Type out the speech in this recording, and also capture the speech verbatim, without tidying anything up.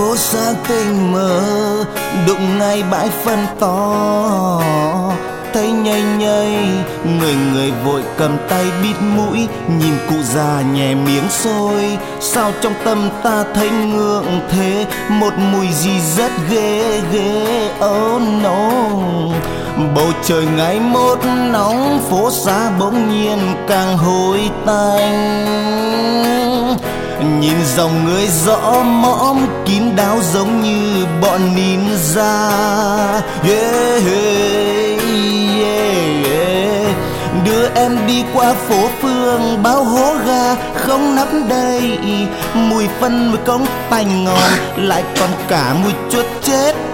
phố sáng tình mơ, đụng ngay bãi phân to. Thấy nhây nhây, người người vội cầm tay bịt mũi, nhìn cụ già nhè miếng xôi. Sao trong tâm ta thấy ngượng thế, một mùi gì rất ghê ghê. Oh no, bầu trời ngày một nóng, phố xá bỗng nhiên càng hôi tanh. Nhìn dòng người rõ mõm kín đáo giống như bọn ninja. Yeah, yeah, yeah. Đưa em đi qua phố phường bao hố ga không nắp đầy, mùi phân mùi cống tành ngon, lại còn cả mùi chuột chết.